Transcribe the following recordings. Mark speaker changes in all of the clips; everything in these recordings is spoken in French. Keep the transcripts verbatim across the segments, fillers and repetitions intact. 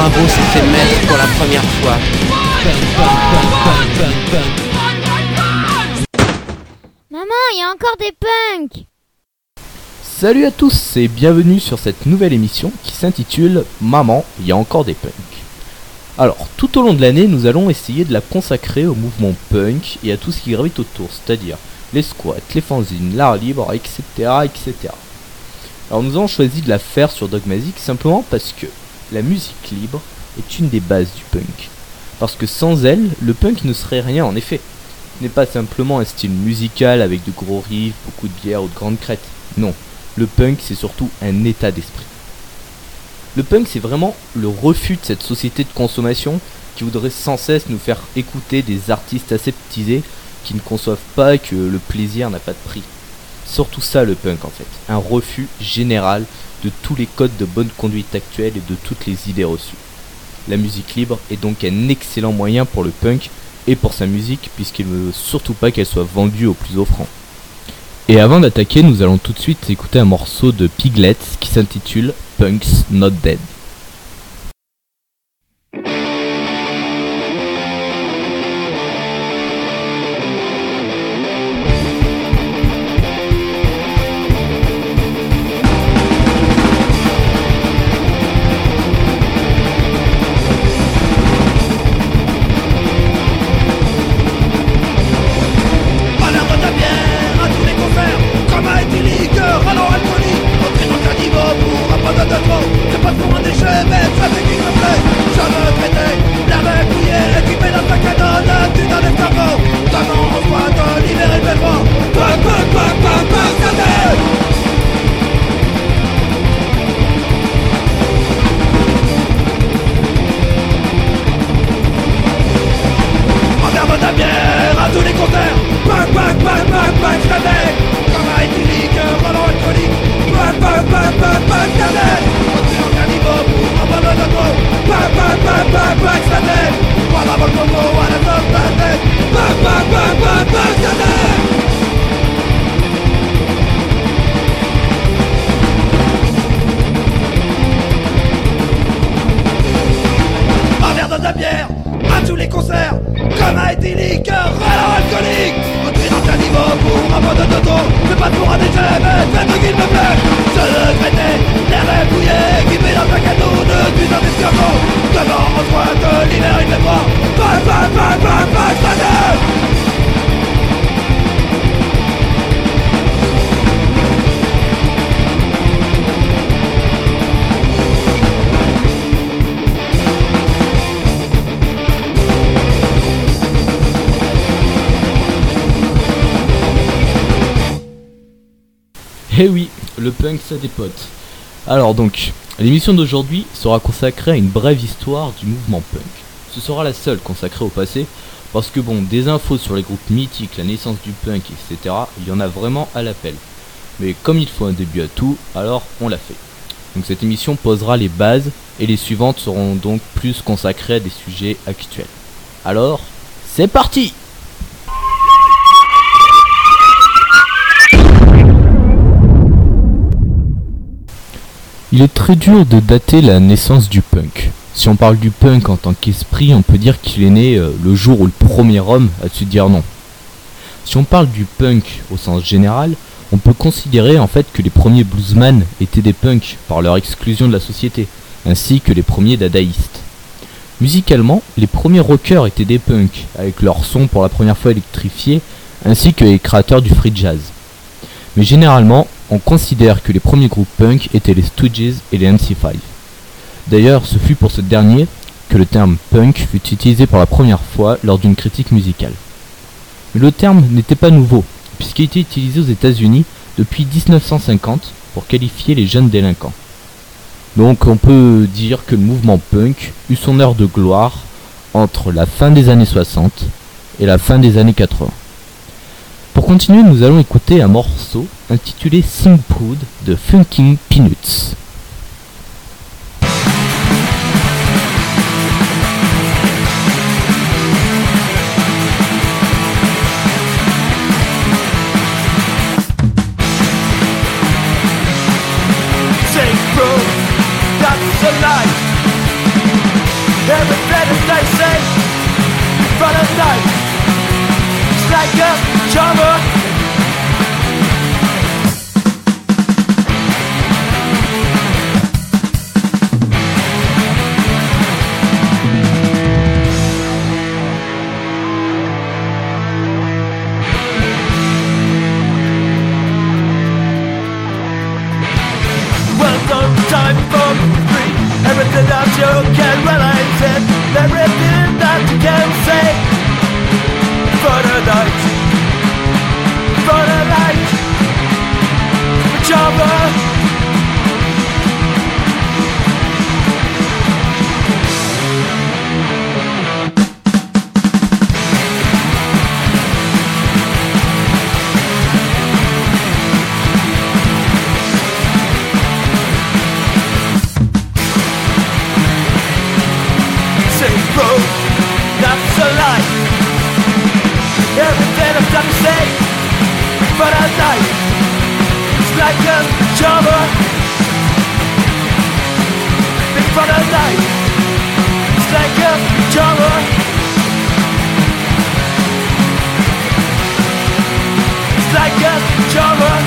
Speaker 1: Rimbaud s'est fait mettre pour la première fois.
Speaker 2: Maman, il y a encore des punks.
Speaker 3: Salut à tous et bienvenue sur cette nouvelle émission qui s'intitule Maman, il y a encore des punks. Alors, tout au long de l'année, nous allons essayer de la consacrer au mouvement punk et à tout ce qui gravite autour, c'est-à-dire les squats, les fanzines, l'art libre, et cetera, et cetera. Alors nous avons choisi de la faire sur Dogmazic simplement parce que la musique libre est une des bases du punk. Parce que sans elle, le punk ne serait rien en effet. Ce n'est pas simplement un style musical avec de gros riffs, beaucoup de bière ou de grandes crêtes. Non, le punk c'est surtout un état d'esprit. Le punk c'est vraiment le refus de cette société de consommation qui voudrait sans cesse nous faire écouter des artistes aseptisés qui ne conçoivent pas que le plaisir n'a pas de prix. Surtout ça le punk en fait, un refus général de tous les codes de bonne conduite actuels et de toutes les idées reçues. La musique libre est donc un excellent moyen pour le punk et pour sa musique puisqu'il ne veut surtout pas qu'elle soit vendue au plus offrant. Et avant d'attaquer, nous allons tout de suite écouter un morceau de Piglets qui s'intitule Punk's Not Dead. Eh oui, le punk ça des potes. Alors donc, l'émission d'aujourd'hui sera consacrée à une brève histoire du mouvement punk. Ce sera la seule consacrée au passé, parce que bon, des infos sur les groupes mythiques, la naissance du punk, et cetera, il y en a vraiment à l'appel. Mais comme il faut un début à tout, alors on l'a fait. Donc cette émission posera les bases, et les suivantes seront donc plus consacrées à des sujets actuels. Alors, c'est parti! Il est très dur de dater la naissance du punk. Si on parle du punk en tant qu'esprit, on peut dire qu'il est né euh, le jour où le premier homme a su dire non. Si on parle du punk au sens général, on peut considérer en fait que les premiers bluesman étaient des punks par leur exclusion de la société, ainsi que les premiers dadaïstes. Musicalement, les premiers rockers étaient des punks, avec leur son pour la première fois électrifié, ainsi que les créateurs du free jazz. Mais généralement, on considère que les premiers groupes punk étaient les Stooges et les M C cinq. D'ailleurs, ce fut pour ce dernier que le terme punk fut utilisé pour la première fois lors d'une critique musicale. Mais le terme n'était pas nouveau, puisqu'il était utilisé aux États-Unis depuis dix-neuf cent cinquante pour qualifier les jeunes délinquants. Donc on peut dire que le mouvement punk eut son heure de gloire entre la fin des années soixante et la fin des années quatre-vingts. Pour continuer, nous allons écouter un morceau intitulé Sing Proud de Funkin' Peanuts.
Speaker 4: Sing Proud, that's a life. like a jumper. Big for the night. It's like a jumper. It's like a jumper.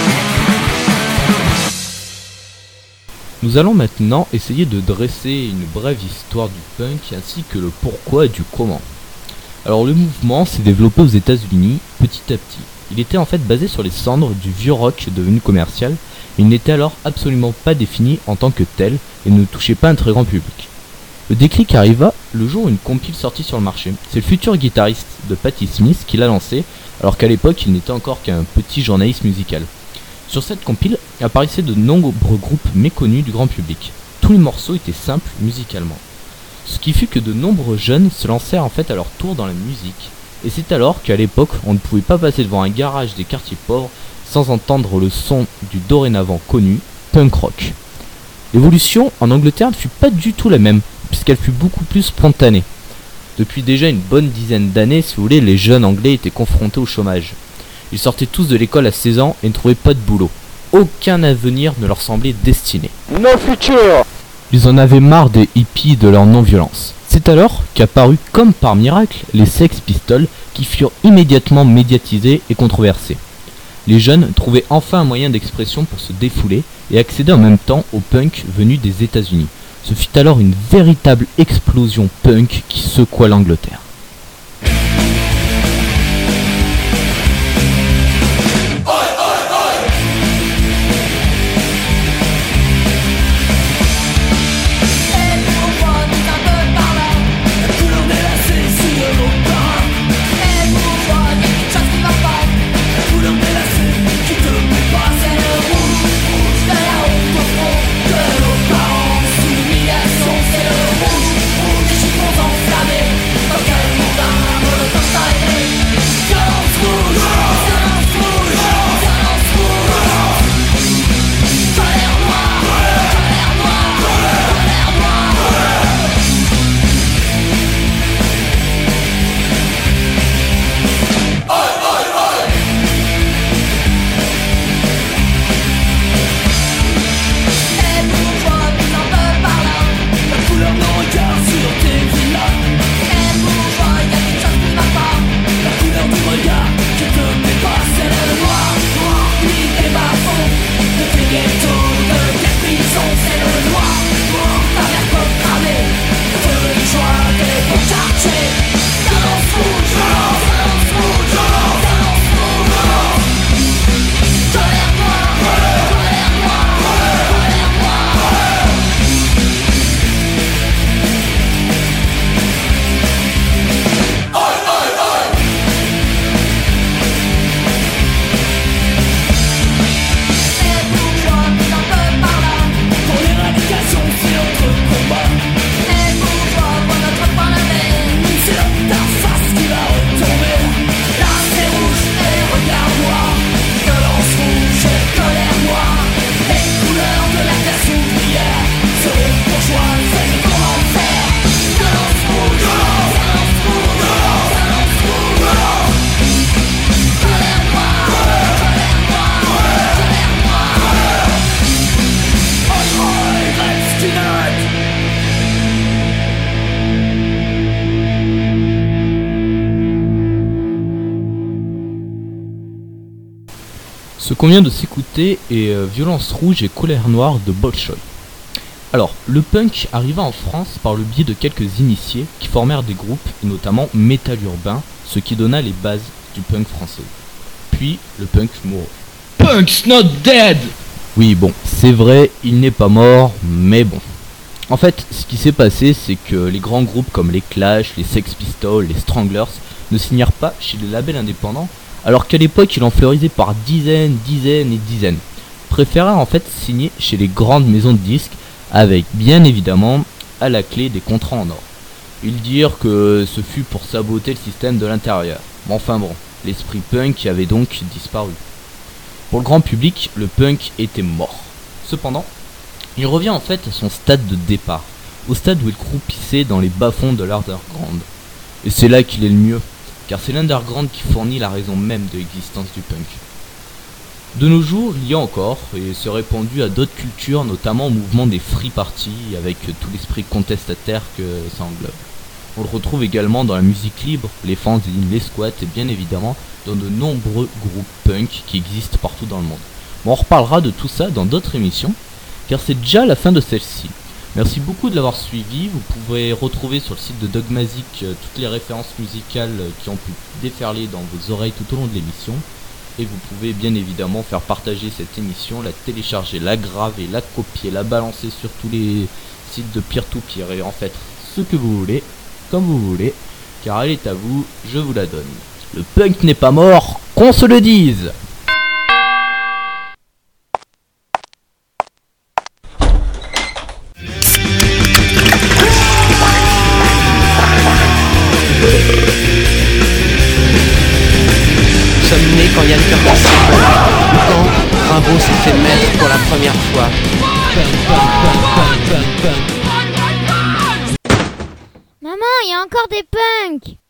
Speaker 3: Nous allons maintenant essayer de dresser une brève histoire du punk ainsi que le pourquoi et du comment. Alors le mouvement s'est développé aux États-Unis petit à petit. Il était en fait basé sur les cendres du vieux rock devenu commercial. Il n'était alors absolument pas défini en tant que tel et ne touchait pas un très grand public. Le déclic arriva le jour où une compile sortit sur le marché. C'est le futur guitariste de Patti Smith qui l'a lancé, alors qu'à l'époque il n'était encore qu'un petit journaliste musical. Sur cette compile apparaissaient de nombreux groupes méconnus du grand public. Tous les morceaux étaient simples musicalement. Ce qui fut que de nombreux jeunes se lancèrent en fait à leur tour dans la musique. Et c'est alors qu'à l'époque on ne pouvait pas passer devant un garage des quartiers pauvres sans entendre le son du dorénavant connu punk rock. L'évolution en Angleterre ne fut pas du tout la même, puisqu'elle fut beaucoup plus spontanée. Depuis déjà une bonne dizaine d'années, si vous voulez, les jeunes anglais étaient confrontés au chômage. Ils sortaient tous de l'école à seize ans et ne trouvaient pas de boulot. Aucun avenir ne leur semblait destiné.
Speaker 5: No future.
Speaker 3: Ils en avaient marre des hippies et de leur non-violence. C'est alors qu'apparut comme par miracle les Sex Pistols qui furent immédiatement médiatisés et controversés. Les jeunes trouvaient enfin un moyen d'expression pour se défouler et accéder en même temps au punk venu des États-Unis. Ce fut alors une véritable explosion punk qui secoua l'Angleterre. Ce qu'on vient de s'écouter est euh, Violence Rouge et Colère Noire de Bolshoi. Alors, le punk arriva en France par le biais de quelques initiés qui formèrent des groupes, et notamment Métal Urbain, ce qui donna les bases du punk français. Puis, le punk mourut. Punk's not dead! Oui, bon, c'est vrai, il n'est pas mort, mais bon. En fait, ce qui s'est passé, c'est que les grands groupes comme les Clash, les Sex Pistols, les Stranglers ne signèrent pas chez les labels indépendants, alors qu'à l'époque il en fleurisait par dizaines, dizaines et dizaines. Préférèrent en fait signer chez les grandes maisons de disques, avec bien évidemment à la clé des contrats en or. Ils dirent que ce fut pour saboter le système de l'intérieur. Mais enfin bon, l'esprit punk avait donc disparu. Pour le grand public, le punk était mort. Cependant, il revient en fait à son stade de départ, au stade où il croupissait dans les bas-fonds de l'underground. Et c'est là qu'il est le mieux, car c'est l'underground qui fournit la raison même de l'existence du punk. De nos jours, il y a encore, et c'est répandu à d'autres cultures, notamment au mouvement des free parties, avec tout l'esprit contestataire que ça englobe. On le retrouve également dans la musique libre, les fanzines, les squats, et bien évidemment dans de nombreux groupes punk qui existent partout dans le monde. Bon, on reparlera de tout ça dans d'autres émissions, car c'est déjà la fin de celle-ci. Merci beaucoup de l'avoir suivi. Vous pouvez retrouver sur le site de Dogmazic euh, toutes les références musicales euh, qui ont pu déferler dans vos oreilles tout au long de l'émission. Et vous pouvez bien évidemment faire partager cette émission, la télécharger, la graver, la copier, la balancer sur tous les sites de peer-to-peer et en fait ce que vous voulez, comme vous voulez, car elle est à vous, je vous la donne. Le punk n'est pas mort, qu'on se le dise!
Speaker 1: Nous sommes nés quand Yann Curtis ou quand Rimbaud s'est fait maître pour la première fois.
Speaker 2: Maman, il y a encore des punks.